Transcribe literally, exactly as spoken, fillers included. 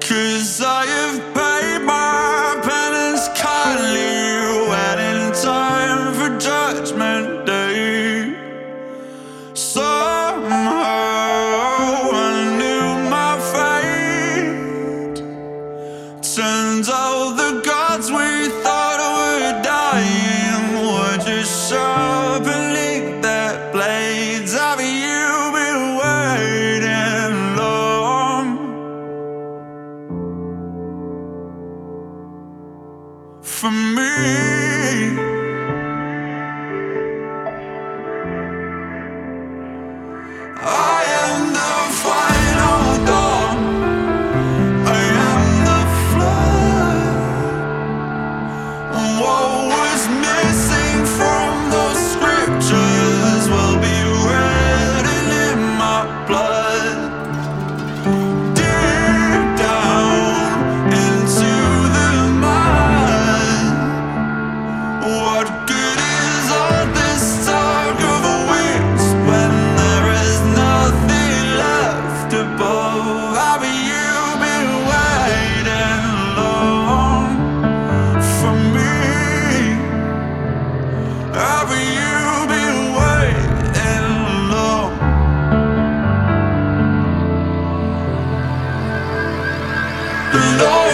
'Cause I have paid my penance kindly, waiting time for judgment day. Somehow I knew my fate. Turns out the gods we thought were dying were just sharpening their blades. Have you been waiting long for me? I am the final dawn. I am the flood. What was missing from those scriptures will be written in my blood. Deep down into the mud. What good is all this talk of wings when there is nothing left above? Have you been waiting long for me? Have you been waiting long? Long